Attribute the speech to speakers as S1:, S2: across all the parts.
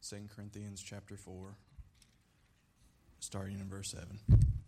S1: 2 Corinthians chapter 4, starting in verse 7.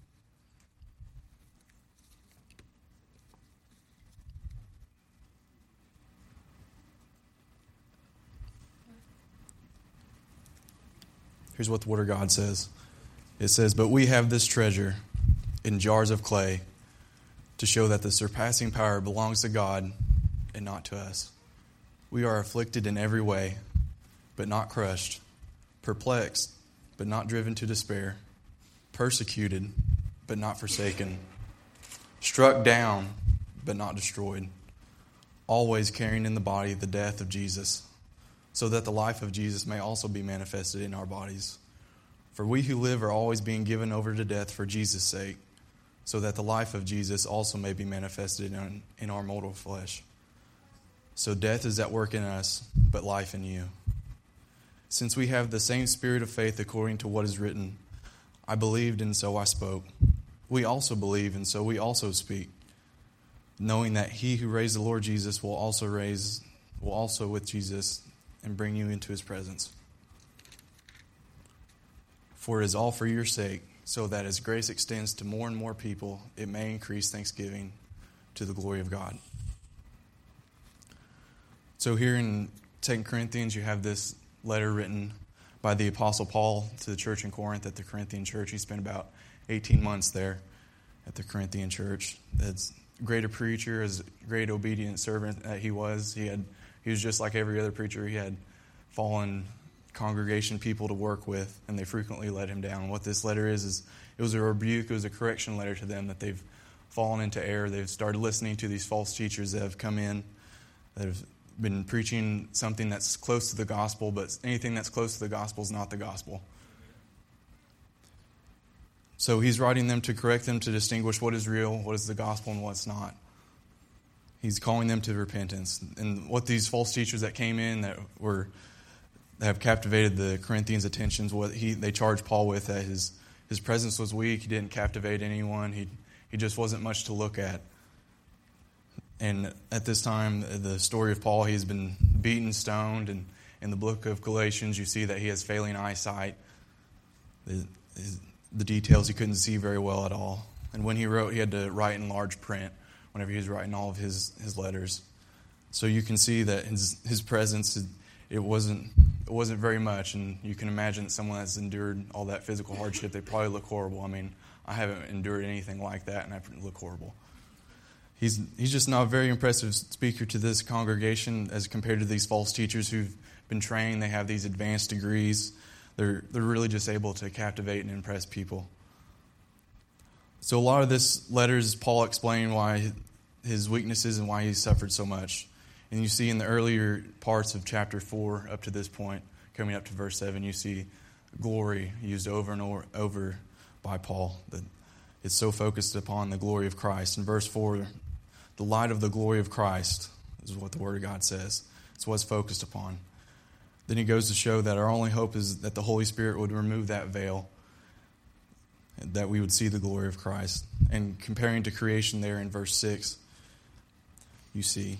S1: Here's what the Word of God says. It says, "But we have this treasure in jars of clay to show that the surpassing power belongs to God and not to us. We are afflicted in every way, but not crushed, perplexed, but not driven to despair, persecuted, but not forsaken, struck down, but not destroyed, always carrying in the body the death of Jesus, so that the life of Jesus may also be manifested in our bodies. For we who live are always being given over to death for Jesus' sake, so that the life of Jesus also may be manifested in our mortal flesh. So death is at work in us, but life in you. Since we have the same spirit of faith according to what is written, I believed and so I spoke. We also believe and so we also speak, knowing that he who raised the Lord Jesus will also with Jesus and bring you into his presence. For it is all for your sake, so that as grace extends to more and more people, it may increase thanksgiving to the glory of God." So here in 2 Corinthians, you have this letter written by the Apostle Paul to the church in Corinth at the Corinthian church. He spent about 18 months there at the Corinthian church. As great a preacher, as great obedient servant that he was, he was just like every other preacher. He had fallen congregation people to work with, and they frequently let him down. What this letter is it was a rebuke, it was a correction letter to them that they've fallen into error. They've started listening to these false teachers that have come in, that have been preaching something that's close to the gospel, but anything that's close to the gospel is not the gospel. So he's writing them to correct them, to distinguish what is real, what is the gospel, and what's not. He's calling them to repentance. And what these false teachers that came in that have captivated the Corinthians' attentions, what they charged Paul with, that his presence was weak, he didn't captivate anyone, he just wasn't much to look at. And at this time, the story of Paul, he's been beaten, stoned, and in the book of Galatians, you see that he has failing eyesight. The details he couldn't see very well at all. And when he wrote, he had to write in large print whenever he was writing all of his letters. So you can see that his presence, it wasn't very much. And you can imagine that someone that's endured all that physical hardship, they probably look horrible. I mean, I haven't endured anything like that, and I look horrible. He's just not a very impressive speaker to this congregation as compared to these false teachers who've been trained. They have these advanced degrees. They're really just able to captivate and impress people. So a lot of this letter is Paul explaining why his weaknesses and why he suffered so much. And you see in the earlier parts of chapter 4 up to this point, coming up to verse 7, you see glory used over and over by Paul. That it's so focused upon the glory of Christ. In verse 4, the light of the glory of Christ is what the Word of God says. It's what's focused upon. Then he goes to show that our only hope is that the Holy Spirit would remove that veil, that we would see the glory of Christ. And comparing to creation there in verse 6, you see,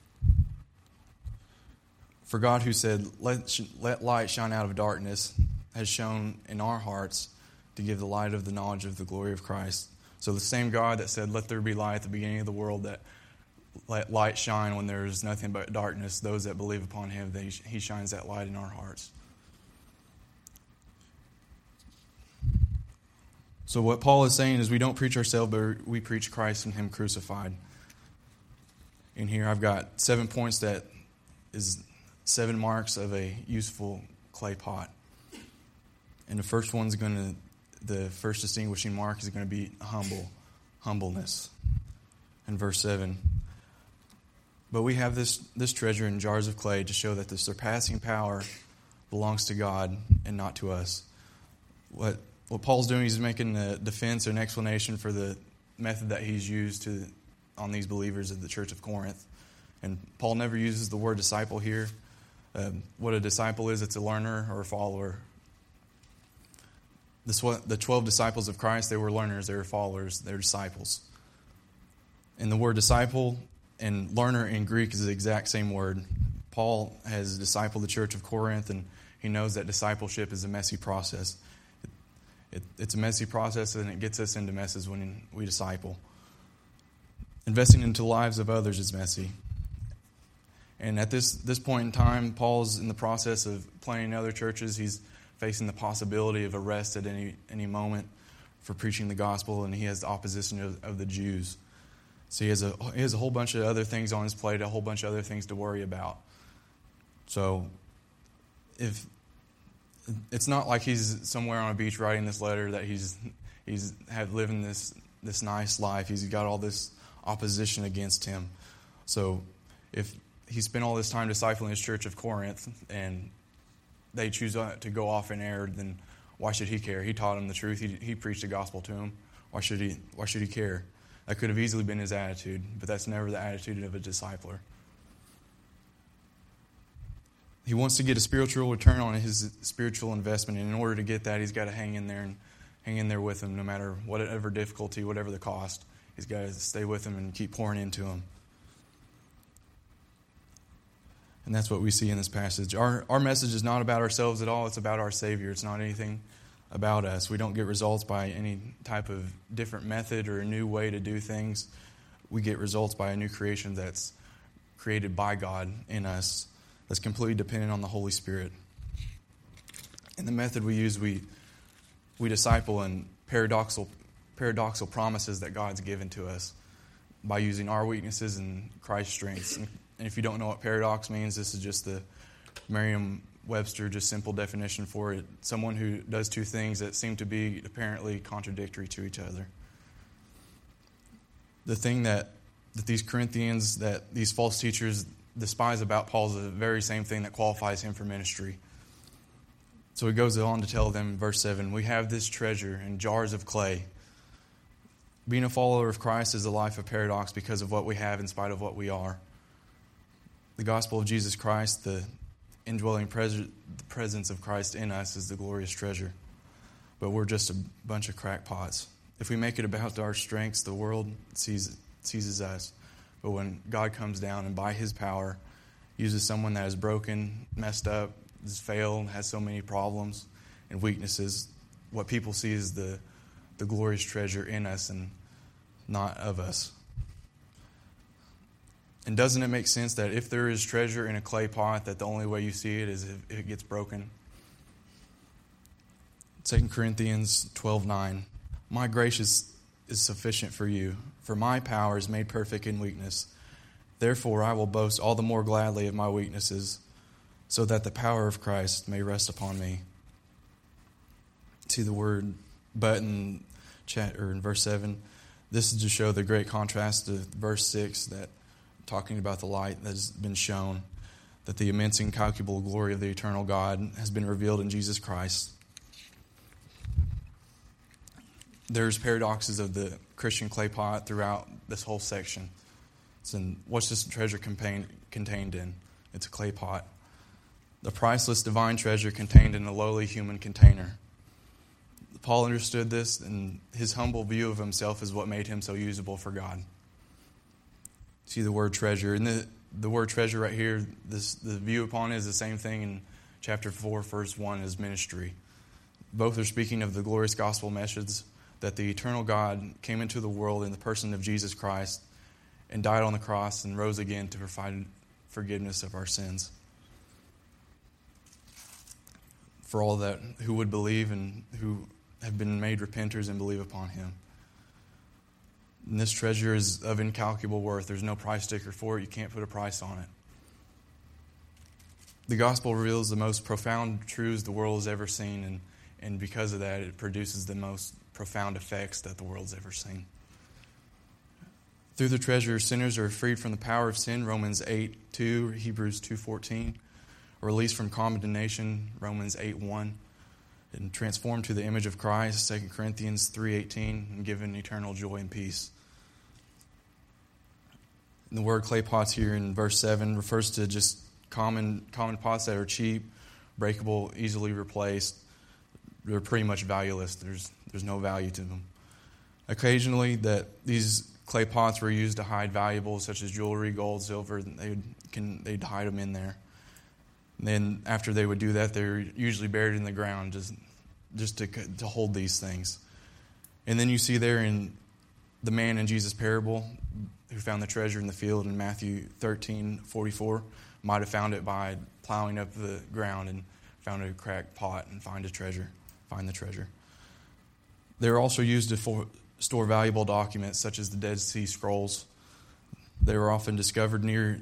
S1: "For God who said, let light shine out of darkness, has shone in our hearts to give the light of the knowledge of the glory of Christ." So the same God that said, "Let there be light" at the beginning of the world, that let light shine when there is nothing but darkness, those that believe upon him, he shines that light in our hearts. So what Paul is saying is we don't preach ourselves, but we preach Christ and him crucified. In here I've got 7 points that is 7 marks of a useful clay pot. And the first distinguishing mark is going to be humbleness. In verse 7, "But we have this treasure in jars of clay to show that the surpassing power belongs to God and not to us." What Paul's doing, he's making a defense or an explanation for the method that he's used on these believers of the church of Corinth. And Paul never uses the word disciple here. What a disciple is, it's a learner or a follower. The 12 disciples of Christ, they were learners, they were followers, they were disciples. And the word disciple and learner in Greek is the exact same word. Paul has discipled the church of Corinth, and he knows that discipleship is a messy process. It's a messy process, and it gets us into messes when we disciple. Investing into the lives of others is messy. And at this point in time, Paul's in the process of planning other churches. He's facing the possibility of arrest at any moment for preaching the gospel, and he has the opposition of the Jews. So he has a whole bunch of other things on his plate, a whole bunch of other things to worry about. So if it's not like he's somewhere on a beach writing this letter that he's living this nice life. He's got all this opposition against him. So if he spent all this time discipling his church of Corinth and they choose to go off in error, then why should he care? He taught them the truth. He preached the gospel to them. Why should he care? That could have easily been his attitude, but that's never the attitude of a discipler. He wants to get a spiritual return on his spiritual investment, and in order to get that, he's got to hang in there with him, no matter whatever difficulty, whatever the cost. He's got to stay with him and keep pouring into him. And that's what we see in this passage. Our message is not about ourselves at all. It's about our Savior. It's not anything about us. We don't get results by any type of different method or a new way to do things. We get results by a new creation that's created by God in us, that's completely dependent on the Holy Spirit. And the method we use, we disciple in paradoxical promises that God's given to us by using our weaknesses and Christ's strengths. And if you don't know what paradox means, this is just the Merriam-Webster, just simple definition for it. Someone who does two things that seem to be apparently contradictory to each other. The thing that these Corinthians, that these false teachers despise about Paul is the very same thing that qualifies him for ministry. So he goes on to tell them in verse 7, we have this treasure in jars of clay. Being a follower of Christ is a life of paradox because of what we have in spite of what we are. The gospel of Jesus Christ, the indwelling presence of Christ in us, is the glorious treasure. But we're just a bunch of crackpots. If we make it about our strengths, the world seizes us. But when God comes down and by His power uses someone that is broken, messed up, has failed, has so many problems and weaknesses, what people see is the glorious treasure in us and not of us. And doesn't it make sense that if there is treasure in a clay pot, that the only way you see it is if it gets broken? 2 Corinthians 12:9. My grace is sufficient for you, for my power is made perfect in weakness. Therefore I will boast all the more gladly of my weaknesses, so that the power of Christ may rest upon me. See the word but in verse 7. This is to show the great contrast to verse 6, that talking about the light that has been shown, that the immense incalculable glory of the eternal God has been revealed in Jesus Christ. There's paradoxes of the Christian clay pot throughout this whole section. What's this treasure contained in? It's a clay pot. The priceless divine treasure contained in a lowly human container. Paul understood this, and his humble view of himself is what made him so usable for God. See the word treasure. And the word treasure right here, the view upon it is the same thing in chapter 4, verse 1 as ministry. Both are speaking of the glorious gospel message that the eternal God came into the world in the person of Jesus Christ and died on the cross and rose again to provide forgiveness of our sins for all that who would believe and who have been made repenters and believe upon Him. And this treasure is of incalculable worth. There's no price sticker for it. You can't put a price on it. The gospel reveals the most profound truths the world has ever seen, and because of that, it produces the most profound effects that the world's ever seen. Through the treasure, sinners are freed from the power of sin, Romans 8:2, Hebrews 2:14, released from condemnation, Romans 8:1, and transformed to the image of Christ, 2 Corinthians 3:18, and given eternal joy and peace. And the word clay pots here in verse 7 refers to just common pots that are cheap, breakable, easily replaced. They're pretty much valueless. There's no value to them. Occasionally, that these clay pots were used to hide valuables such as jewelry, gold, silver. They'd hide them in there. And then after they would do that, they were usually buried in the ground just to hold these things. And then you see there in the man in Jesus' parable who found the treasure in the field in Matthew 13:44 might have found it by plowing up the ground and found a cracked pot and find the treasure. They were also used to store valuable documents such as the Dead Sea Scrolls. They were often discovered in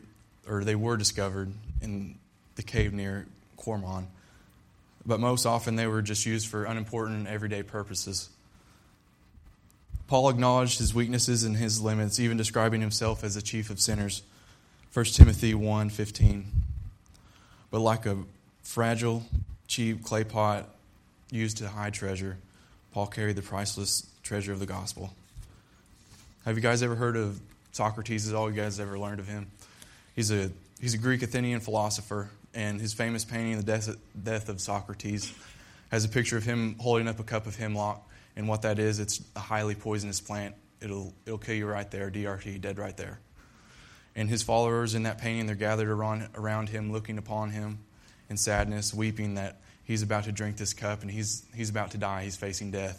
S1: the cave near Qumran. But most often they were just used for unimportant everyday purposes. Paul acknowledged his weaknesses and his limits, even describing himself as a chief of sinners. 1 Timothy 1:15. But like a fragile, cheap clay pot used to hide treasure, Paul carried the priceless treasure of the gospel. Have you guys ever heard of Socrates? Is all you guys ever learned of him? He's a Greek Athenian philosopher, and his famous painting, The Death of Socrates, has a picture of him holding up a cup of hemlock. And what that is, it's a highly poisonous plant. It'll kill you right there, DRT, dead right there. And his followers in that painting, they're gathered around him, looking upon him in sadness, weeping that he's about to drink this cup and he's about to die. He's facing death.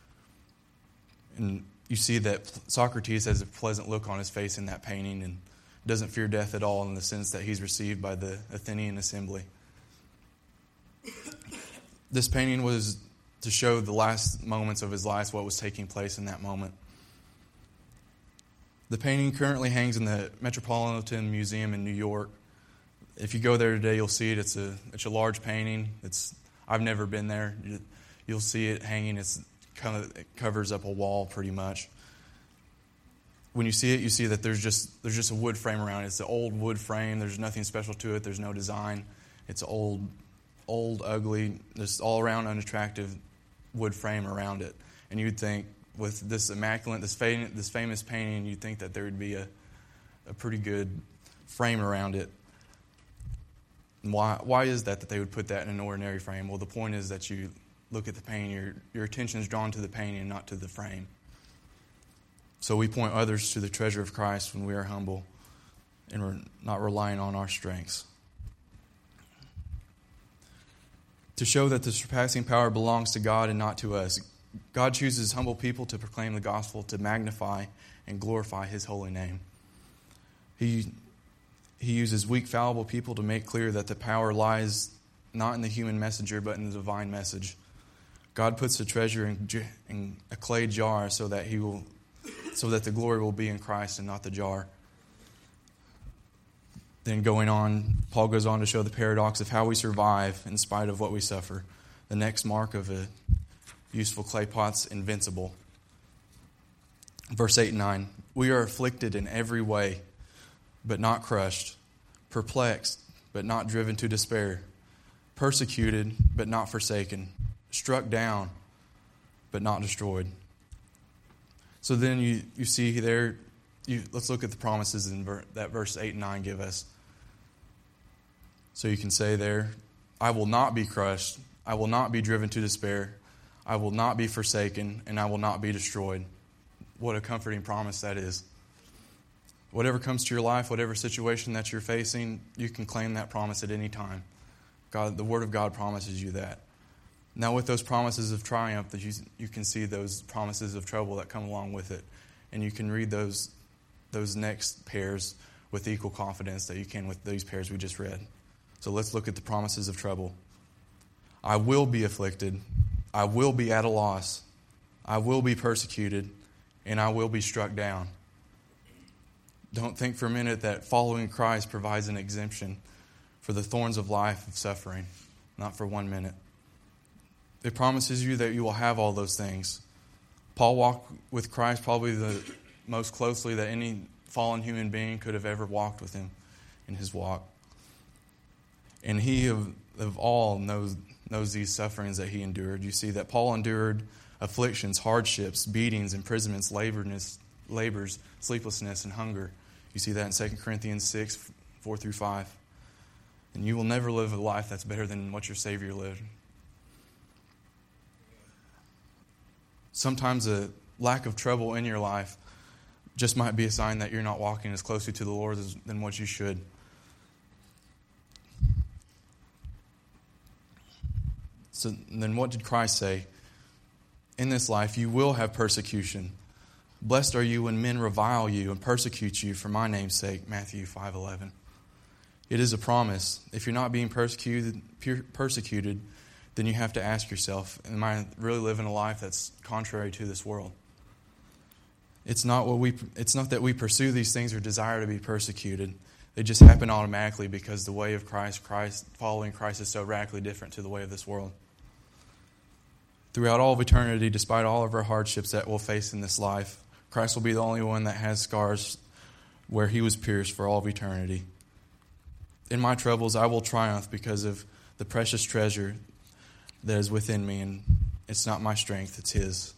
S1: And you see that Socrates has a pleasant look on his face in that painting and doesn't fear death at all in the sense that he's received by the Athenian assembly. This painting was to show the last moments of his life, what was taking place in that moment. The painting currently hangs in the Metropolitan Museum in New York. If you go there today, you'll see it. It's a large painting. I've never been there. You'll see it hanging. It covers up a wall pretty much. When you see it, you see that there's just a wood frame around it. It's an old wood frame. There's nothing special to it. There's no design. It's old, ugly, just all around unattractive wood frame around it. And you'd think with this immaculate, this famous painting, you'd think that there would be a pretty good frame around it. And why is that they would put that in an ordinary frame? Well, the point is that you look at the painting, your attention is drawn to the painting and not to the frame. So we point others to the treasure of Christ when we are humble and we're not relying on our strengths. To show that the surpassing power belongs to God and not to us, God chooses humble people to proclaim the gospel, to magnify and glorify His holy name. He uses weak, fallible people to make clear that the power lies not in the human messenger, but in the divine message. God puts the treasure in a clay jar so that the glory will be in Christ and not the jar. Then going on, Paul goes on to show the paradox of how we survive in spite of what we suffer. The next mark of a useful clay pot's invincible. Verse 8 and 9. We are afflicted in every way, but not crushed. Perplexed, but not driven to despair. Persecuted, but not forsaken. Struck down, but not destroyed. So then you see there, let's look at the promises that verse 8 and 9 give us. So you can say there, I will not be crushed, I will not be driven to despair, I will not be forsaken, and I will not be destroyed. What a comforting promise that is. Whatever comes to your life, whatever situation that you're facing, you can claim that promise at any time. God, the Word of God promises you that. Now with those promises of triumph, that you can see those promises of trouble that come along with it. And you can read those next pairs with equal confidence that you can with these pairs we just read. So let's look at the promises of trouble. I will be afflicted. I will be at a loss. I will be persecuted. And I will be struck down. Don't think for a minute that following Christ provides an exemption for the thorns of life of suffering. Not for 1 minute. It promises you that you will have all those things. Paul walked with Christ probably the most closely that any fallen human being could have ever walked with Him in his walk. And he of all knows these sufferings that he endured. You see that Paul endured afflictions, hardships, beatings, imprisonments, labors, sleeplessness, and hunger. You see that in 2 Corinthians 6, 4 through 5. And you will never live a life that's better than what your Savior lived. Sometimes a lack of trouble in your life just might be a sign that you're not walking as closely to the Lord than what you should. So then what did Christ say? In this life you will have persecution. Blessed are you when men revile you and persecute you for my name's sake. Matthew 5:11. It is a promise. If you're not being persecuted, then you have to ask yourself, am I really living a life that's contrary to this world? It's not that we pursue these things or desire to be persecuted. They just happen automatically because the way of Christ, following Christ is so radically different to the way of this world. Throughout all of eternity, despite all of our hardships that we'll face in this life, Christ will be the only one that has scars where he was pierced for all of eternity. In my troubles, I will triumph because of the precious treasure that is within me, and it's not my strength, it's his.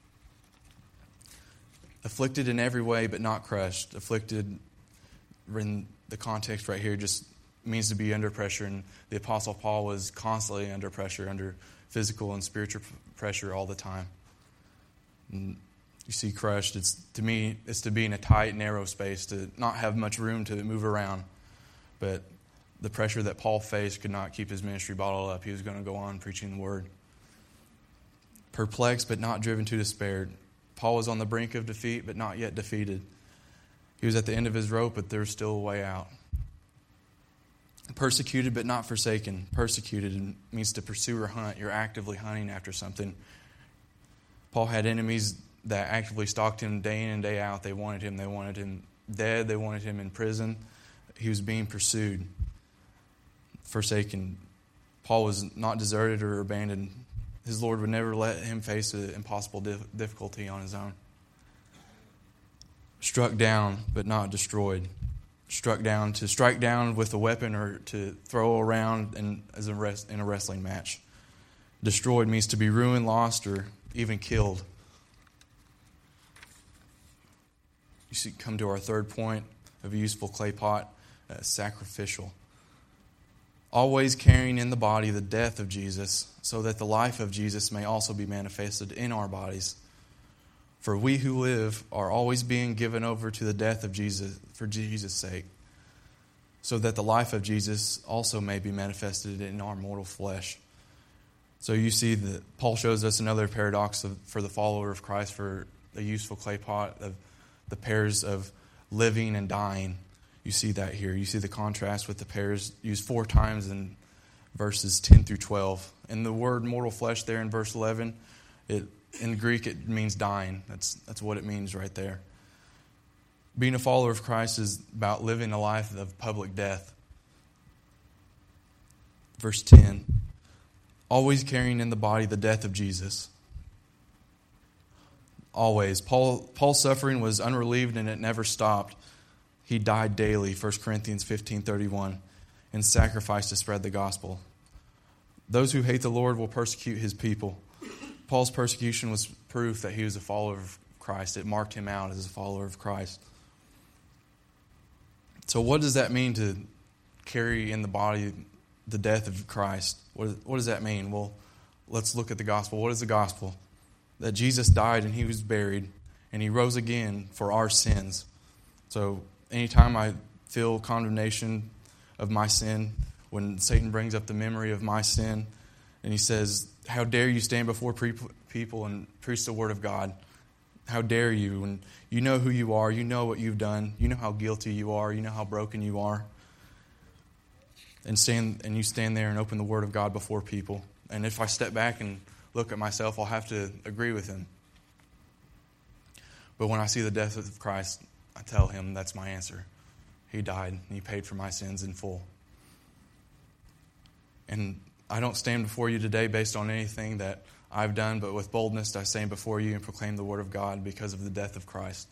S1: Afflicted in every way, but not crushed. Afflicted, in the context right here, just means to be under pressure, and the Apostle Paul was constantly under pressure, under physical and spiritual pressure all the time. And you see crushed, it's to be in a tight, narrow space, to not have much room to move around. But the pressure that Paul faced could not keep his ministry bottled up. He was going to go on preaching the word. Perplexed, but not driven to despair. Paul was on the brink of defeat, but not yet defeated. He was at the end of his rope, but there's still a way out. Persecuted, but not forsaken. Persecuted means to pursue or hunt. You're actively hunting after something. Paul had enemies that actively stalked him day in and day out. They wanted him. They wanted him dead. They wanted him in prison. He was being pursued. Forsaken. Paul was not deserted or abandoned. His Lord would never let him face an impossible difficulty on his own. Struck down, but not destroyed. Struck down, to strike down with a weapon or to throw around in a wrestling match. Destroyed means to be ruined, lost, or even killed. You see, come to our third point of a useful clay pot, sacrificial. Always carrying in the body the death of Jesus, so that the life of Jesus may also be manifested in our bodies. For we who live are always being given over to the death of Jesus for Jesus' sake, so that the life of Jesus also may be manifested in our mortal flesh. So you see that Paul shows us another paradox for the follower of Christ, for a useful clay pot, of the pairs of living and dying. You see that here. You see the contrast with the pairs used 4 times in verses 10 through 12. And the word mortal flesh there in verse 11, in Greek it means dying. That's what it means right there. Being a follower of Christ is about living a life of public death. Verse 10, always carrying in the body the death of Jesus. Always. Paul's suffering was unrelieved and it never stopped. He died daily, 1 Corinthians 15:31, and sacrificed to spread the gospel. Those who hate the Lord will persecute his people. Paul's persecution was proof that he was a follower of Christ. It marked him out as a follower of Christ. So what does that mean to carry in the body the death of Christ? What does that mean? Well, let's look at the gospel. What is the gospel? That Jesus died and he was buried and he rose again for our sins. So anytime I feel condemnation of my sin, when Satan brings up the memory of my sin and he says, how dare you stand before people and preach the word of God? How dare you? When you know who you are, you know what you've done, you know how guilty you are, you know how broken you are. And you stand there and open the word of God before people. And if I step back and look at myself, I'll have to agree with him. But when I see the death of Christ, I tell him that's my answer. He died and he paid for my sins in full. And I don't stand before you today based on anything that I've done, but with boldness I stand before you and proclaim the word of God because of the death of Christ.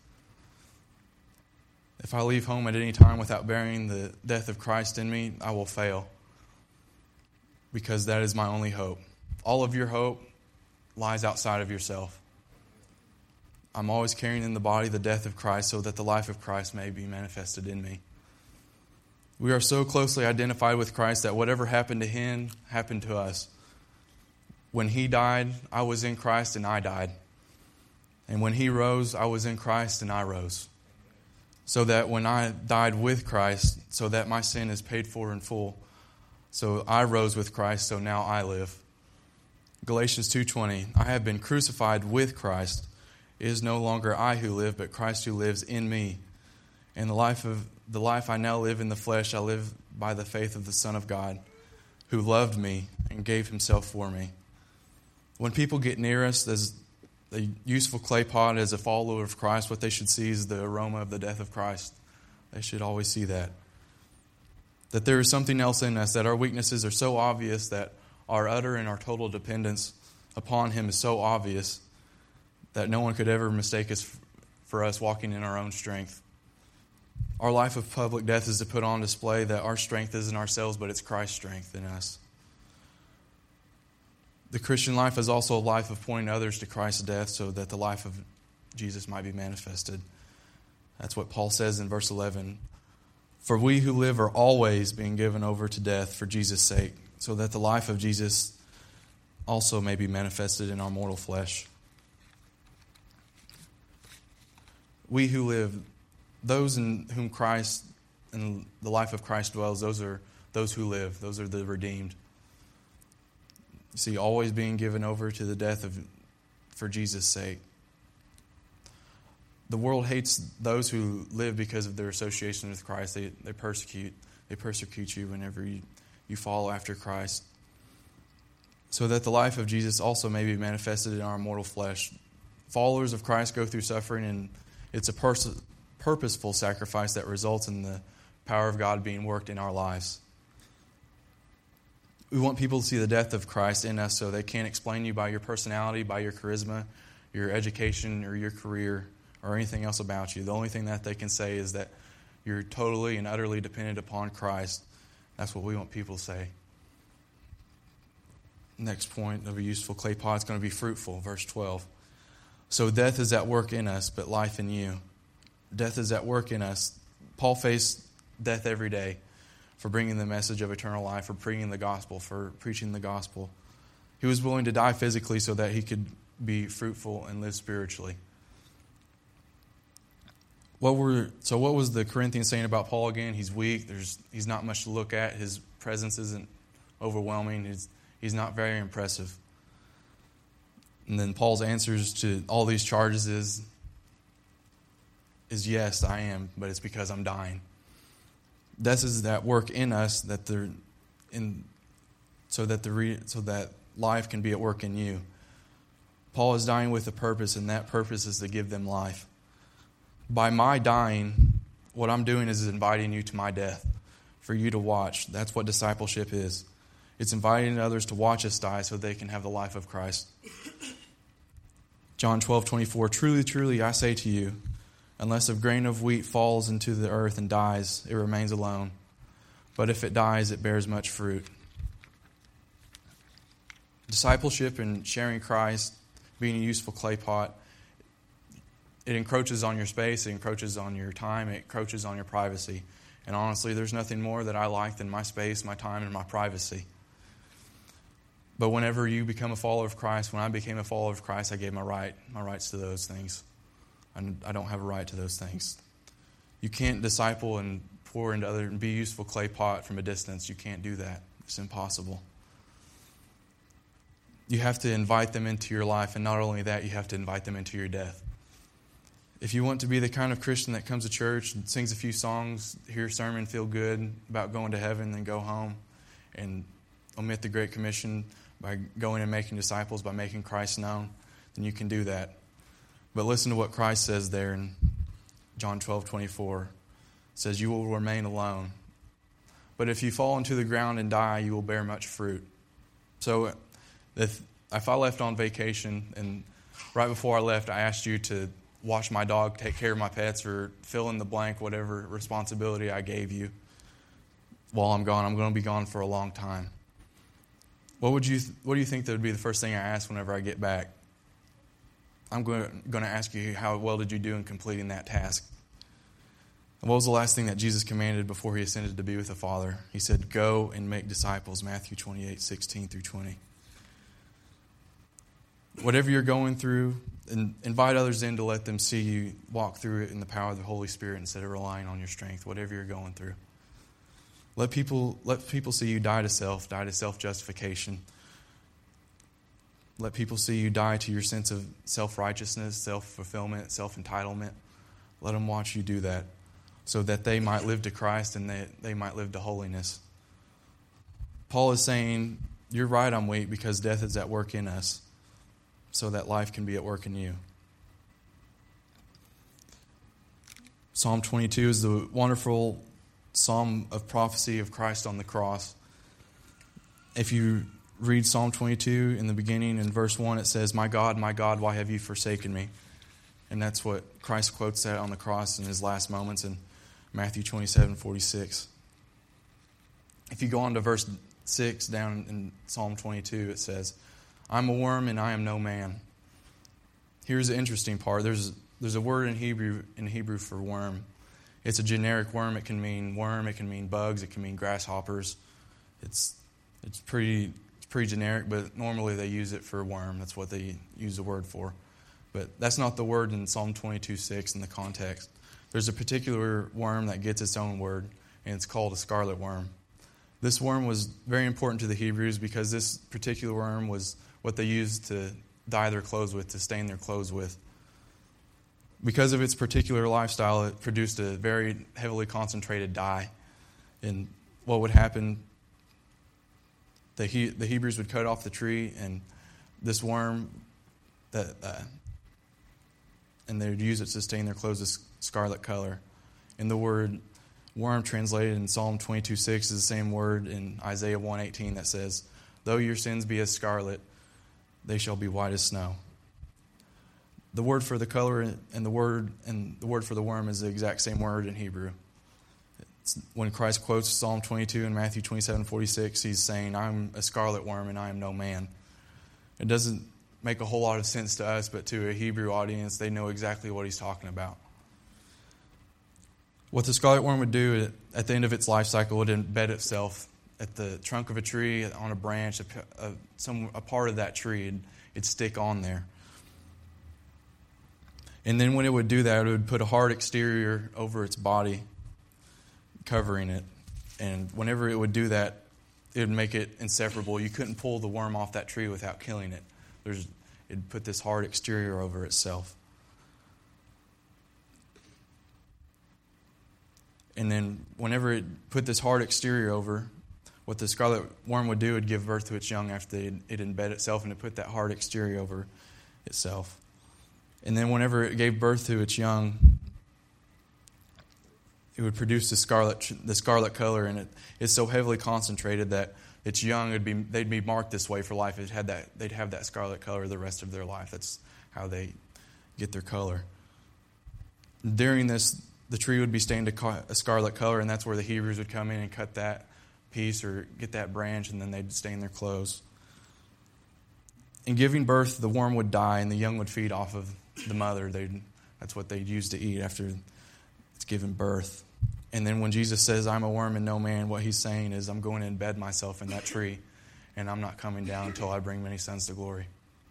S1: If I leave home at any time without bearing the death of Christ in me, I will fail, because that is my only hope. All of your hope lies outside of yourself. I'm always carrying in the body the death of Christ so that the life of Christ may be manifested in me. We are so closely identified with Christ that whatever happened to him happened to us. When he died, I was in Christ and I died. And when he rose, I was in Christ and I rose. So that when I died with Christ, so that my sin is paid for in full. So I rose with Christ, so now I live. Galatians 2:20, I have been crucified with Christ. It is no longer I who live, but Christ who lives in me. And the life I now live in the flesh, I live by the faith of the Son of God, who loved me and gave himself for me. When people get near us as a useful clay pot, as a follower of Christ, what they should see is the aroma of the death of Christ. They should always see that. That there is something else in us, that our weaknesses are so obvious, that our utter and our total dependence upon him is so obvious that no one could ever mistake us for us walking in our own strength. Our life of public death is to put on display that our strength isn't ourselves, but it's Christ's strength in us. The Christian life is also a life of pointing others to Christ's death so that the life of Jesus might be manifested. That's what Paul says in verse 11. For we who live are always being given over to death for Jesus' sake, so that the life of Jesus also may be manifested in our mortal flesh. We who live, those in whom Christ and the life of Christ dwells, those are those who live. Those are the redeemed. You see, always being given over to the death for Jesus' sake. The world hates those who live because of their association with Christ. They persecute you whenever you follow after Christ. So that the life of Jesus also may be manifested in our mortal flesh. Followers of Christ go through suffering, and it's a purposeful sacrifice that results in the power of God being worked in our lives. We want people to see the death of Christ in us so they can't explain you by your personality, by your charisma, your education, or your career, or anything else about you. The only thing that they can say is that you're totally and utterly dependent upon Christ. That's what we want people to say. Next point of a useful clay pot is going to be fruitful, verse 12. So death is at work in us, but life in you. Death is at work in us. Paul faced death every day for bringing the message of eternal life, for preaching the gospel. He was willing to die physically so that he could be fruitful and live spiritually. What was the Corinthians saying about Paul again? He's weak. He's not much to look at. His presence isn't overwhelming. He's not very impressive. And then Paul's answers to all these charges is yes, I am, but it's because I'm dying. Death is that work in us so that life can be at work in you. Paul is dying with a purpose, and that purpose is to give them life. By my dying, what I'm doing is inviting you to my death for you to watch. That's what discipleship is. It's inviting others to watch us die so they can have the life of Christ. John 12:24, truly, truly, I say to you, unless a grain of wheat falls into the earth and dies, it remains alone. But if it dies, it bears much fruit. Discipleship and sharing Christ, being a useful clay pot, it encroaches on your space, it encroaches on your time, it encroaches on your privacy. And honestly, there's nothing more that I like than my space, my time, and my privacy. But whenever you become a follower of Christ, when I became a follower of Christ, I gave my rights to those things. I don't have a right to those things. You can't disciple and pour into others and be a useful clay pot from a distance. You can't do that. It's impossible. You have to invite them into your life, and not only that, you have to invite them into your death. If you want to be the kind of Christian that comes to church and sings a few songs, hear a sermon, feel good about going to heaven, then go home and omit the Great Commission by going and making disciples, by making Christ known, then you can do that. But listen to what Christ says there in John 12:24. It says, you will remain alone. But if you fall into the ground and die, you will bear much fruit. So if I left on vacation and right before I left, I asked you to watch my dog, take care of my pets, or fill in the blank, whatever responsibility I gave you while I'm gone. I'm going to be gone for a long time. What do you think that would be the first thing I ask whenever I get back? I'm going to ask you, how well did you do in completing that task? And what was the last thing that Jesus commanded before he ascended to be with the Father? He said, go and make disciples, Matthew 28:16-20. Whatever you're going through, invite others in to let them see you walk through it in the power of the Holy Spirit instead of relying on your strength, whatever you're going through. Let people see you die to self-justification. Let people see you die to your sense of self-righteousness, self-fulfillment, self-entitlement. Let them watch you do that so that they might live to Christ and they might live to holiness. Paul is saying, you're right, I'm weak because death is at work in us so that life can be at work in you. Psalm 22 is the wonderful psalm of prophecy of Christ on the cross. If you read Psalm 22 in the beginning, in verse 1, it says, my God, why have you forsaken me? And that's what Christ quotes that on the cross in his last moments in Matthew 27:46. If you go on to verse 6 down in Psalm 22, it says, I'm a worm and I am no man. Here's the interesting part. There's a word in Hebrew for worm. It's a generic worm. It can mean bugs, it can mean grasshoppers. It's pretty generic, but normally they use it for worm. That's what they use the word for. But that's not the word in Psalm 22:6 in the context. There's a particular worm that gets its own word, and it's called a scarlet worm. This worm was very important to the Hebrews because this particular worm was what they used to dye their clothes with, to stain their clothes with. Because of its particular lifestyle, it produced a very heavily concentrated dye. And what would happen, the Hebrews would cut off the tree, and this worm, and they would use it to stain their clothes a scarlet color. And the word worm translated in Psalm 22:6 is the same word in Isaiah 1:18 that says, though your sins be as scarlet, they shall be white as snow. The word for the color and the word for the worm is the exact same word in Hebrew. When Christ quotes Psalm 22 and Matthew 27:46, he's saying, I'm a scarlet worm and I am no man. It doesn't make a whole lot of sense to us, but to a Hebrew audience, they know exactly what he's talking about. What the scarlet worm would do at the end of its life cycle would embed itself at the trunk of a tree, on a branch, a part of that tree. It'd stick on there. And then when it would do that, it would put a hard exterior over its body, covering it. And whenever it would do that, it would make it inseparable. You couldn't pull the worm off that tree without killing it. It'd put this hard exterior over itself. And then whenever it put this hard exterior over, what the scarlet worm would do would give birth to its young after it embed itself, and it put that hard exterior over itself. And then whenever it gave birth to its young, it would produce the scarlet color, and it's so heavily concentrated that its young they'd be marked this way for life. They'd have that scarlet color the rest of their life. That's how they get their color. During this, the tree would be stained a scarlet color, and that's where the Hebrews would come in and cut that piece or get that branch, and then they'd stain their clothes. In giving birth, the worm would die, and the young would feed off of the mother. That's what they'd use to eat after it's given birth. And then when Jesus says, I'm a worm and no man, what he's saying is, I'm going to embed myself in that tree, and I'm not coming down until I bring many sons to glory.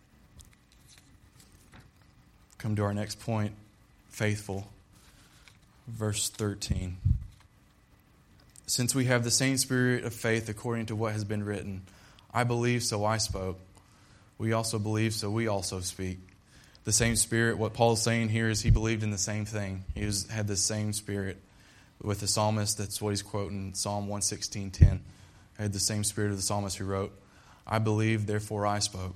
S1: Come to our next point, faithful. Verse 13. Since we have the same spirit of faith according to what has been written, I believe, so I spoke. We also believe, so we also speak. The same spirit, what Paul's saying here is he believed in the same thing. He had the same spirit. With the psalmist, that's what he's quoting, Psalm 116:10. I had the same spirit of the psalmist who wrote, I believed, therefore I spoke.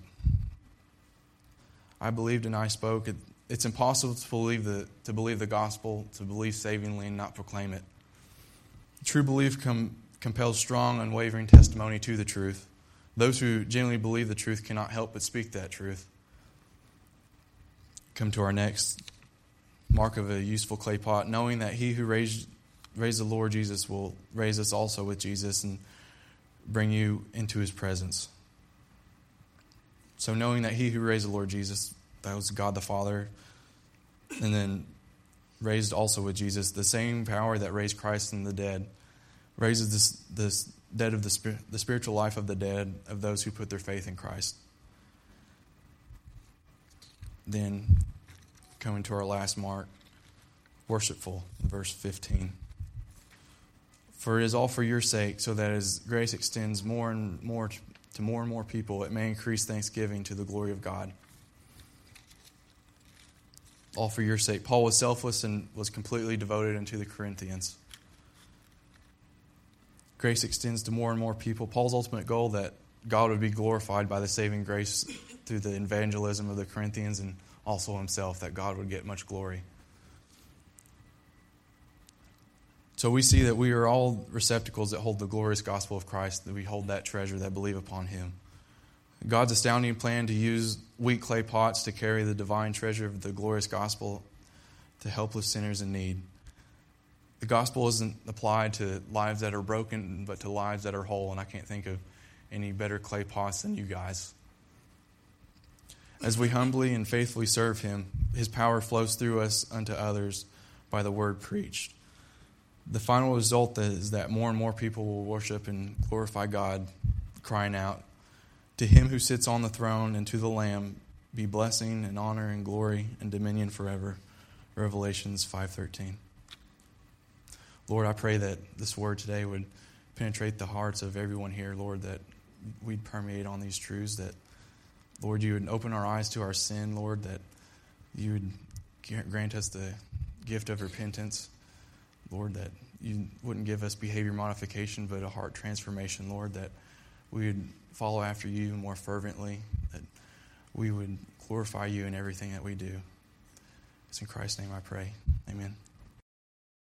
S1: I believed and I spoke. It's impossible to believe the gospel, to believe savingly and not proclaim it. True belief compels strong, unwavering testimony to the truth. Those who genuinely believe the truth cannot help but speak that truth. Come to our next mark of a useful clay pot, knowing that he who raised the Lord Jesus will raise us also with Jesus and bring you into his presence. So knowing that he who raised the Lord Jesus, that was God the Father, and then raised also with Jesus, the same power that raised Christ from the dead, raises this dead of the spiritual life of the dead, of those who put their faith in Christ. Then, coming to our last mark, worshipful, verse 15. For it is all for your sake, so that as grace extends more and more to more and more people, it may increase thanksgiving to the glory of God. All for your sake. Paul was selfless and was completely devoted unto the Corinthians. Grace extends to more and more people. Paul's ultimate goal, that God would be glorified by the saving grace through the evangelism of the Corinthians, and also himself, that God would get much glory. So we see that we are all receptacles that hold the glorious gospel of Christ, that we hold that treasure, that believe upon him. God's astounding plan to use weak clay pots to carry the divine treasure of the glorious gospel to helpless sinners in need. The gospel isn't applied to lives that are broken, but to lives that are whole, and I can't think of any better clay pots than you guys. As we humbly and faithfully serve him, his power flows through us unto others by the word preached. The final result is that more and more people will worship and glorify God, crying out, "To him who sits on the throne and to the Lamb be blessing and honor and glory and dominion forever." Revelations 5:13. Lord, I pray that this word today would penetrate the hearts of everyone here, Lord, that we'd permeate on these truths, that, Lord, you would open our eyes to our sin, Lord, that you would grant us the gift of repentance, Lord, that you wouldn't give us behavior modification, but a heart transformation, Lord, that we would follow after you more fervently, that we would glorify you in everything that we do. It's in Christ's name I pray. Amen.